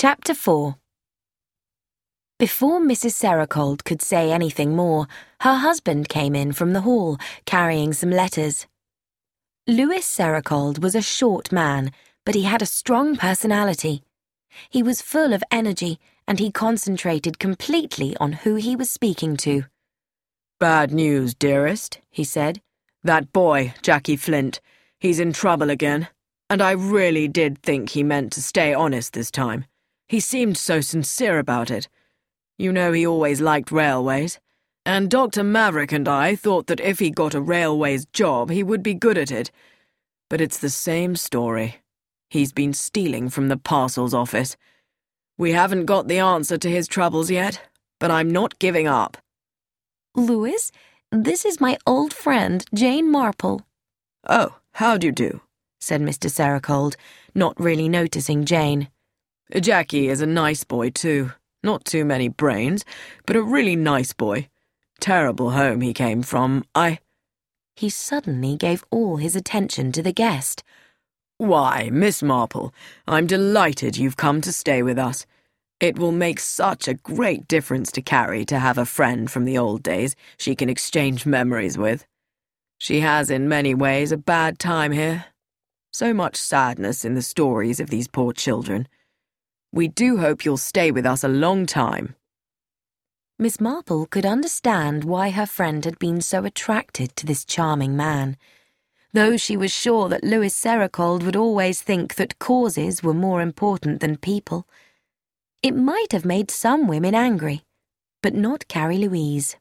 Chapter 4. Before Mrs. Serocold could say anything more, her husband came in from the hall, carrying some letters. Louis Serocold was a short man, but he had a strong personality. He was full of energy, and he concentrated completely on who he was speaking to. "Bad news, dearest," he said. "That boy, Jackie Flint, he's in trouble again, and I really did think he meant to stay honest this time. He seemed so sincere about it. You know he always liked railways, and Dr. Maverick and I thought that if he got a railways job he would be good at it. But it's the same story. He's been stealing from the parcels office. We haven't got the answer to his troubles yet, but I'm not giving up." "Louis, this is my old friend, Jane Marple." "Oh, how do you do?" said Mr. Serocold, not really noticing Jane. "Jackie is a nice boy, too. Not too many brains, but a really nice boy. Terrible home he came from. He suddenly gave all his attention to the guest. "Why, Miss Marple, I'm delighted you've come to stay with us. It will make such a great difference to Carrie to have a friend from the old days she can exchange memories with. She has in many ways a bad time here. So much sadness in the stories of these poor children. We do hope you'll stay with us a long time." Miss Marple could understand why her friend had been so attracted to this charming man. Though she was sure that Louis Serocold would always think that causes were more important than people. It might have made some women angry, but not Carrie Louise.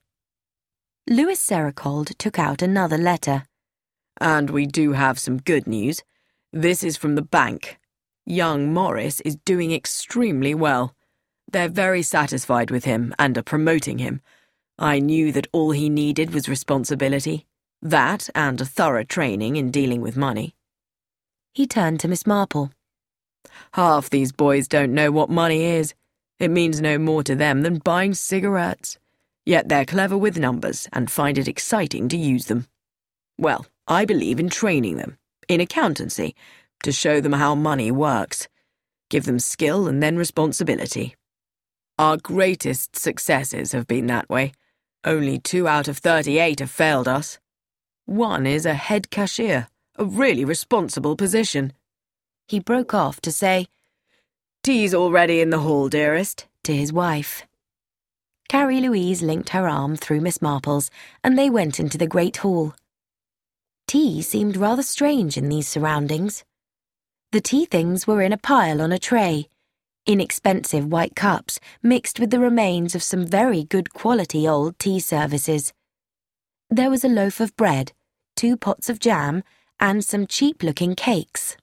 Louis Serocold took out another letter. "And we do have some good news. This is from the bank. Young Morris is doing extremely well. They're very satisfied with him and are promoting him. I knew that all he needed was responsibility. That and a thorough training in dealing with money." He turned to Miss Marple. "Half these boys don't know what money is. It means no more to them than buying cigarettes. Yet they're clever with numbers and find it exciting to use them. Well, I believe in training them, in accountancy, to show them how money works. Give them skill and then responsibility. Our greatest successes have been that way. Only 2 out of 38 have failed us. One is a head cashier, a really responsible position." He broke off to say, "Tea's already in the hall, dearest," to his wife. Carrie Louise linked her arm through Miss Marple's, and they went into the great hall. Tea seemed rather strange in these surroundings. The tea things were in a pile on a tray, inexpensive white cups mixed with the remains of some very good quality old tea services. There was a loaf of bread, 2 pots of jam, and some cheap-looking cakes.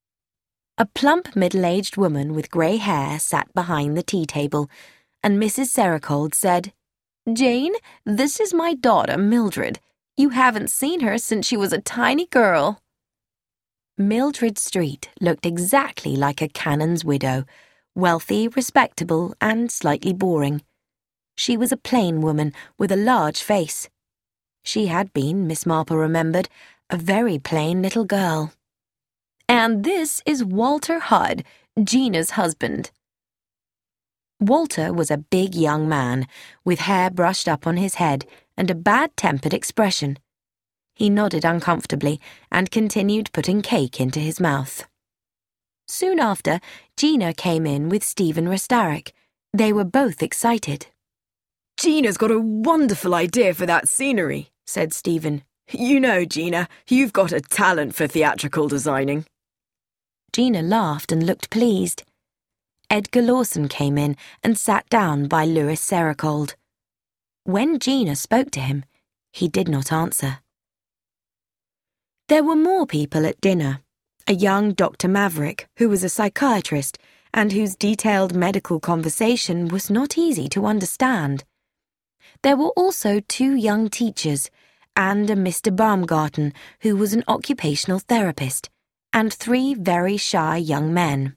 A plump middle-aged woman with grey hair sat behind the tea table, and Mrs. Serocold said, "Jane, this is my daughter, Mildred. You haven't seen her since she was a tiny girl." Mildred Street looked exactly like a canon's widow, wealthy, respectable, and slightly boring. She was a plain woman with a large face. She had been, Miss Marple remembered, a very plain little girl. "And this is Walter Hudd, Gina's husband." Walter was a big young man, with hair brushed up on his head and a bad-tempered expression. He nodded uncomfortably and continued putting cake into his mouth. Soon after, Gina came in with Stephen Restarek. They were both excited. "Gina's got a wonderful idea for that scenery," said Stephen. "You know, Gina, you've got a talent for theatrical designing." Gina laughed and looked pleased. Edgar Lawson came in and sat down by Louis Serocold. When Gina spoke to him, he did not answer. There were more people at dinner. A young Dr. Maverick, who was a psychiatrist, and whose detailed medical conversation was not easy to understand. There were also 2 young teachers, and a Mr. Baumgarten, who was an occupational therapist, and 3 very shy young men.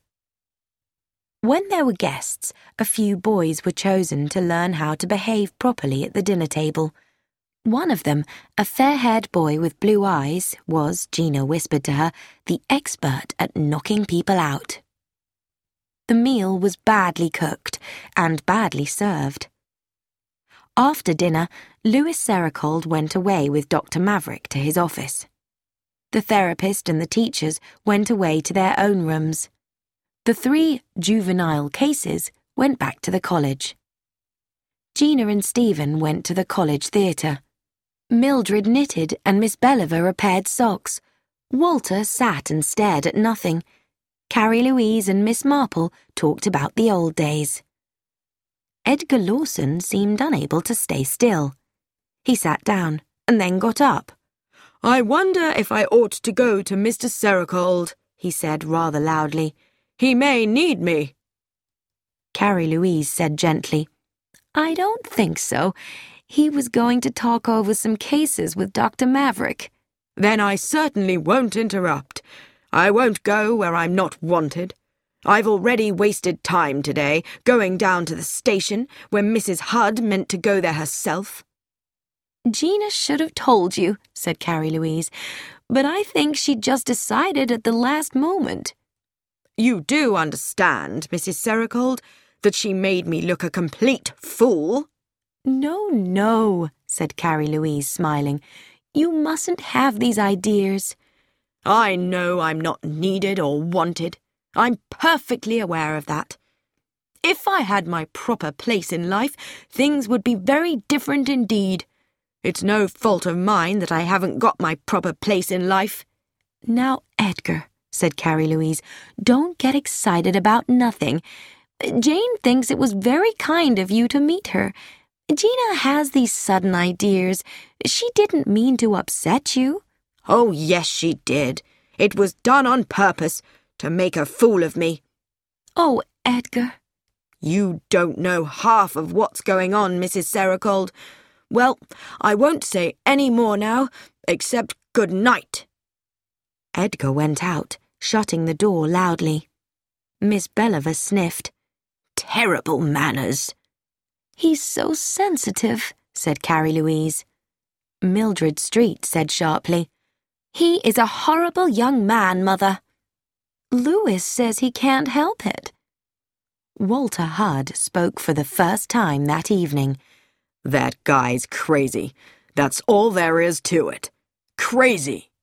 When there were guests, a few boys were chosen to learn how to behave properly at the dinner table. One of them, a fair-haired boy with blue eyes, was, Gina whispered to her, the expert at knocking people out. The meal was badly cooked and badly served. After dinner, Louis Sericold went away with Dr. Maverick to his office. The therapist and the teachers went away to their own rooms. The 3 juvenile cases went back to the college. Gina and Stephen went to the college theatre. Mildred knitted and Miss Belliver repaired socks. Walter sat and stared at nothing. Carrie Louise and Miss Marple talked about the old days. Edgar Lawson seemed unable to stay still. He sat down and then got up. "I wonder if I ought to go to Mr. Sericold," he said rather loudly. "He may need me." Carrie Louise said gently, "I don't think so. He was going to talk over some cases with Dr. Maverick." "Then I certainly won't interrupt. I won't go where I'm not wanted. I've already wasted time today, going down to the station when Mrs. Hudd meant to go there herself." "Gina should have told you," said Carrie Louise, "but I think she just decided at the last moment." "You do understand, Mrs. Sericold, that she made me look a complete fool?" No, said Carrie Louise, smiling. "You mustn't have these ideas." "I know I'm not needed or wanted. I'm perfectly aware of that. If I had my proper place in life, things would be very different indeed. It's no fault of mine that I haven't got my proper place in life." "Now, Edgar," said Carrie Louise, "don't get excited about nothing. Jane thinks it was very kind of you to meet her. Gina has these sudden ideas. She didn't mean to upset you." "Oh, yes, she did. It was done on purpose, to make a fool of me." "Oh, Edgar." "You don't know half of what's going on, Mrs. Sericold. Well, I won't say any more now, except good night." Edgar went out, shutting the door loudly. Miss Belliver sniffed. "Terrible manners." "He's so sensitive," said Carrie Louise. Mildred Street said sharply, "He is a horrible young man, Mother." "Louis says he can't help it." Walter Hudd spoke for the first time that evening. "That guy's crazy. That's all there is to it. Crazy."